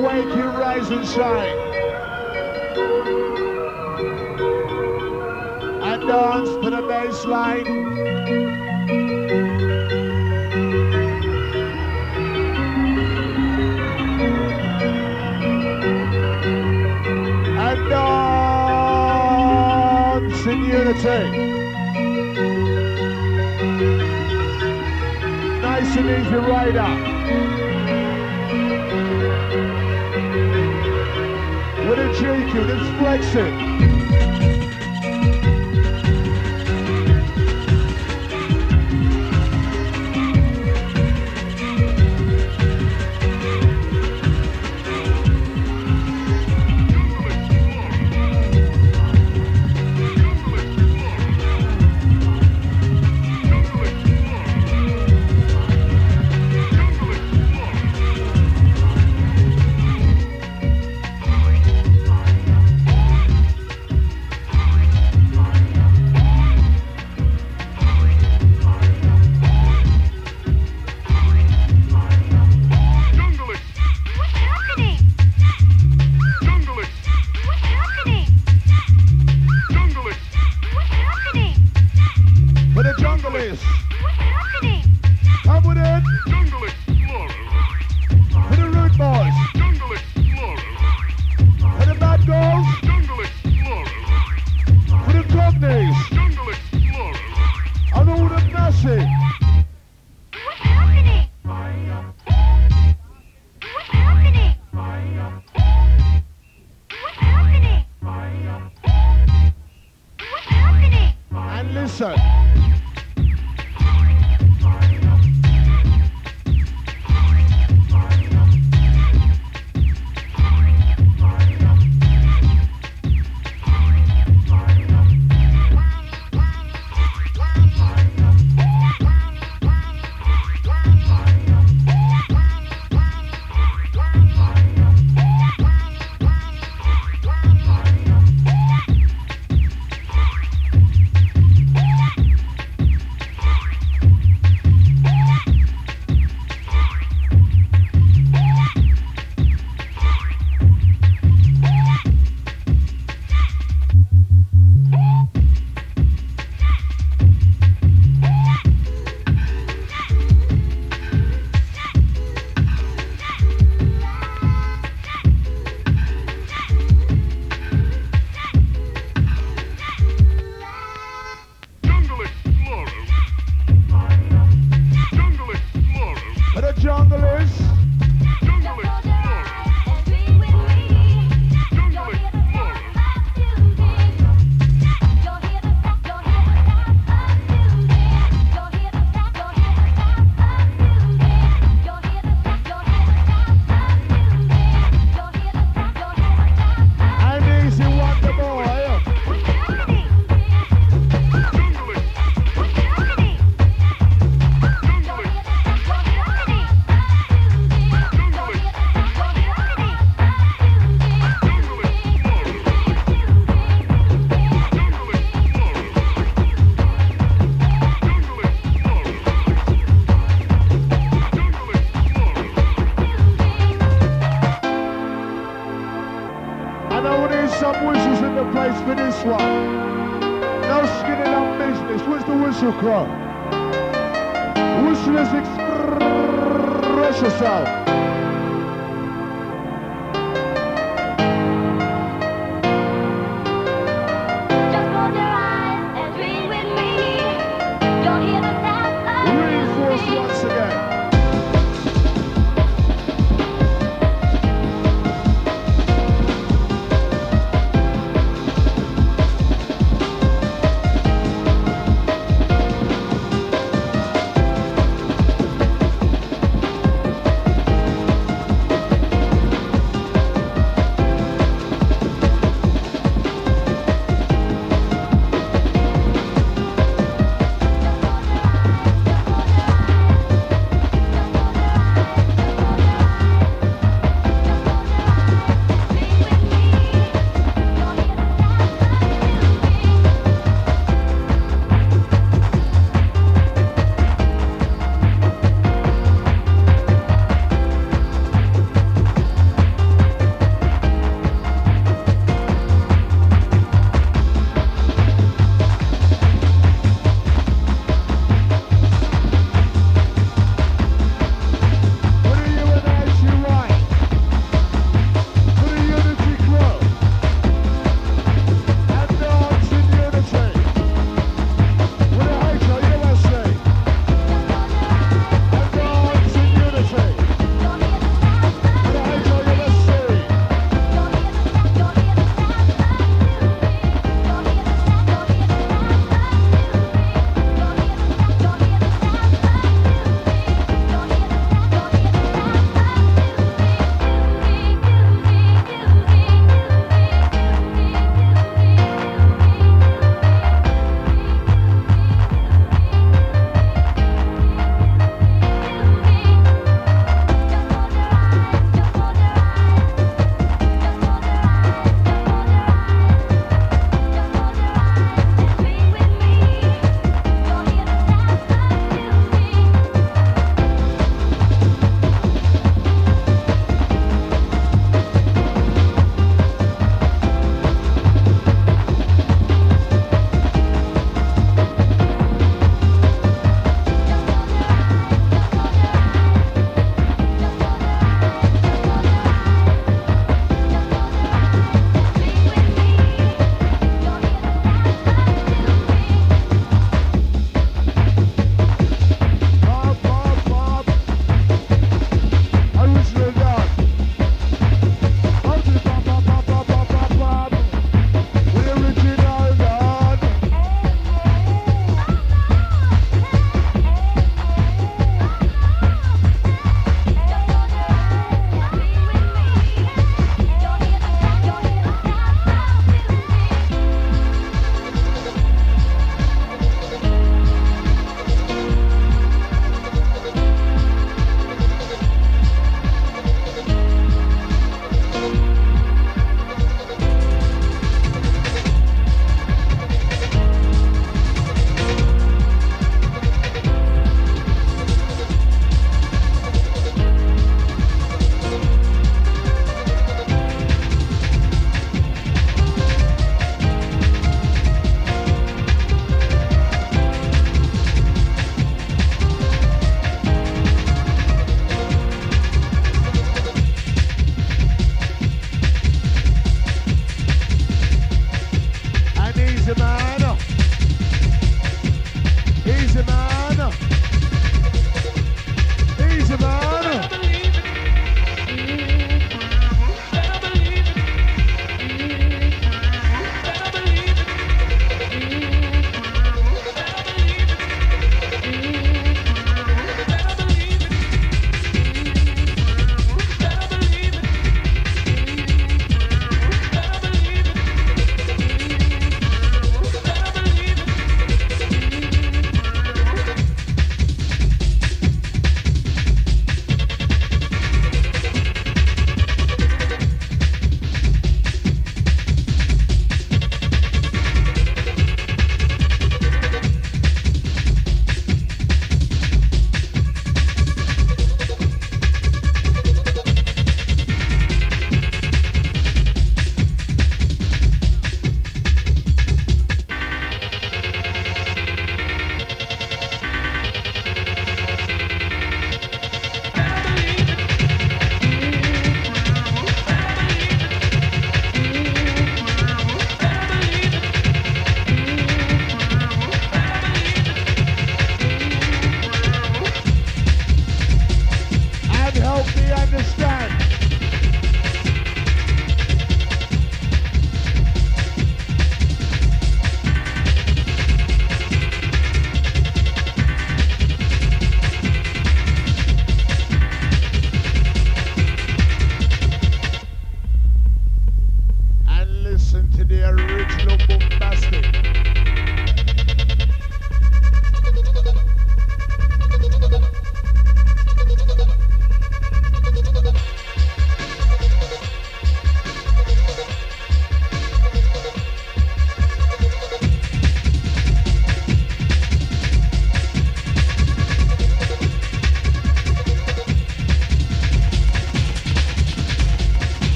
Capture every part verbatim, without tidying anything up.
wake you, rise and shine. And dance to the bass line. And dance in unity. Nice and easy right up. With a G Q, let's flex it.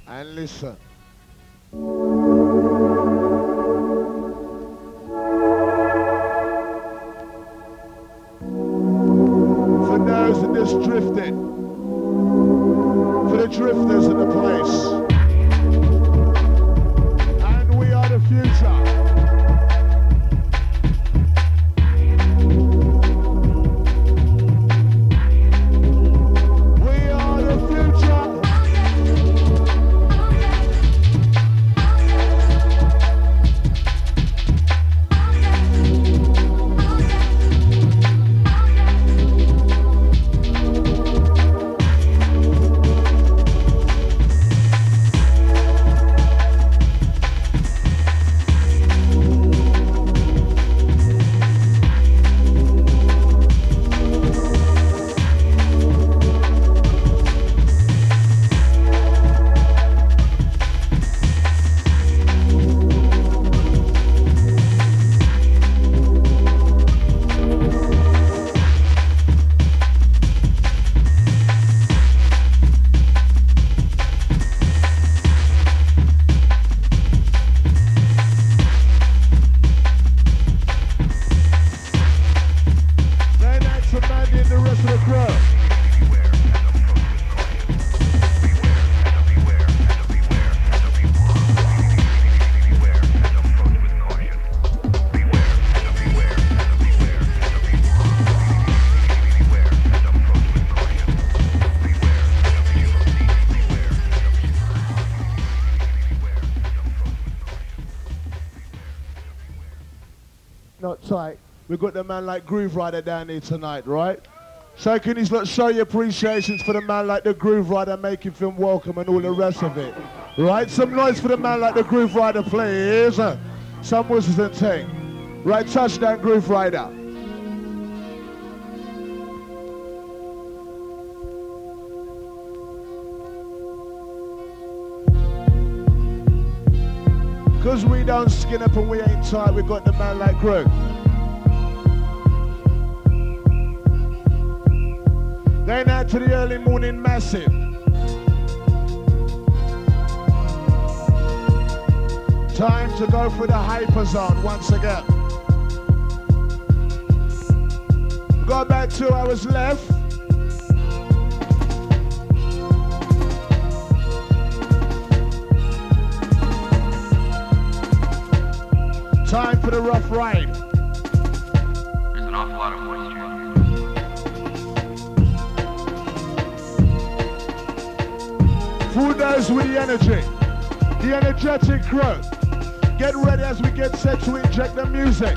And listen. For those that just drifted, for the drifters in the place, and we are the future. Not tight. We've got the man like Groove Rider down here tonight, right? So can you lot show your appreciations for the man like the Groove Rider, make him feel welcome and all the rest of it. Right? Some noise for the man like the Groove Rider, please. Some whistles and ting. Right, touchdown Groove Rider. Because we don't skin up and we ain't tight, we got the man like Groove. Then out to the early morning massive. Time to go for the hyper zone once again. Got about two hours left. Time for the rough ride. There's an awful lot of moisture. Full dose with the energy. The energetic crew. Get ready as we get set to inject the music.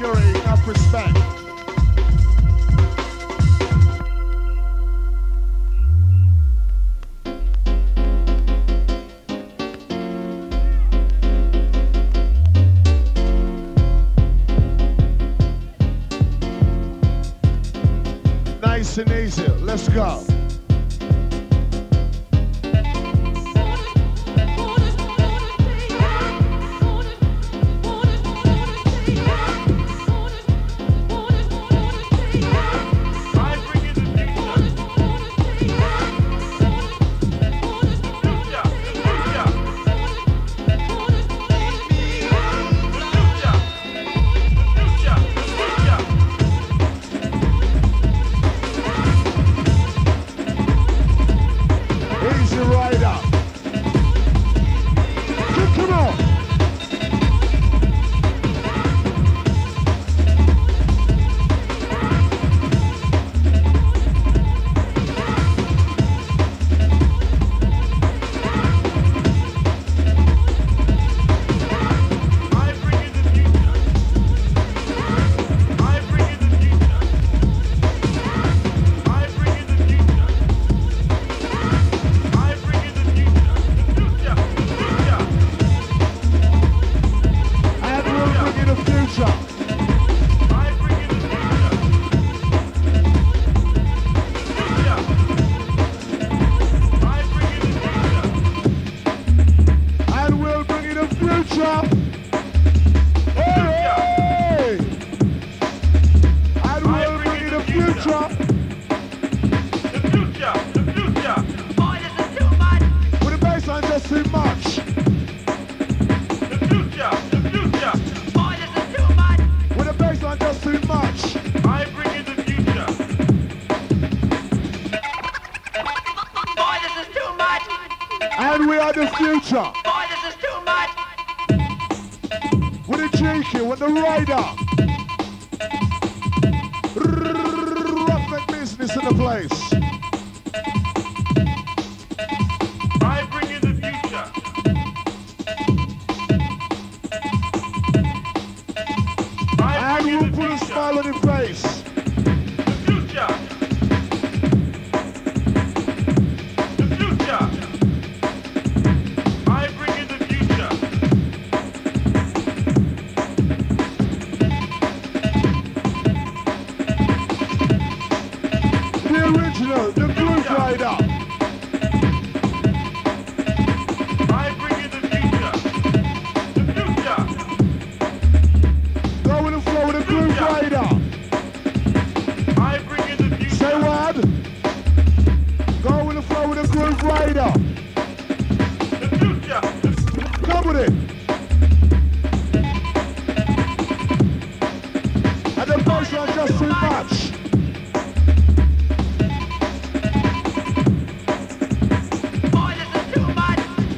security, enough respect. Nice and easy, let's go. And we are the future. Boy, this is too much. With the cheeky, with the rider. Roughneck business in the place. I bring you the future. I And bring you we'll the put a future. smile on your face. The future. The future. I bring you the future. The original, the Groove Rider. I bring you the future. The future. Go with the flow with the Groove Rider. I bring you the future. Say what? Go with the flow with the Groove Rider. The future. Come with it. And the bassline just too much. Boy, this is too much.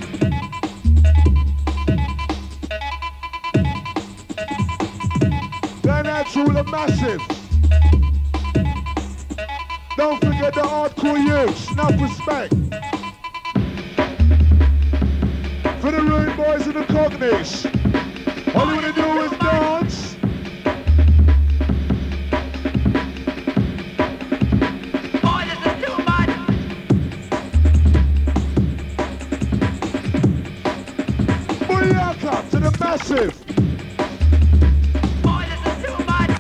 The natural, the massive. Don't forget the hardcore youths. Enough respect. For the rude boys and the cognies. All you wanna do is dance. Boy, this is too much. Booyaka to the massive. Boy, this is too much.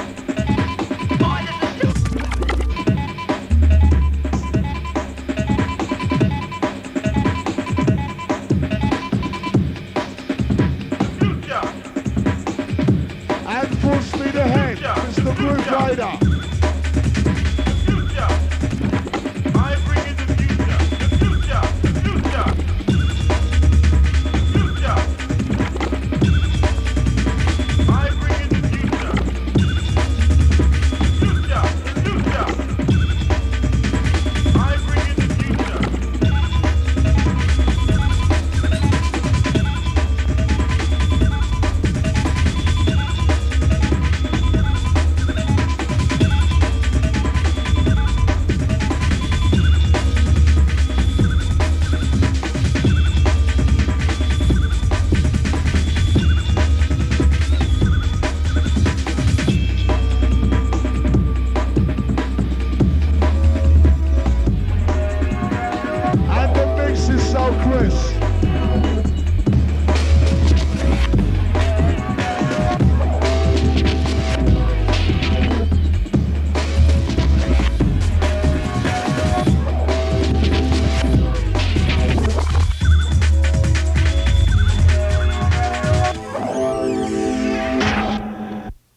Boy, this is too Chris.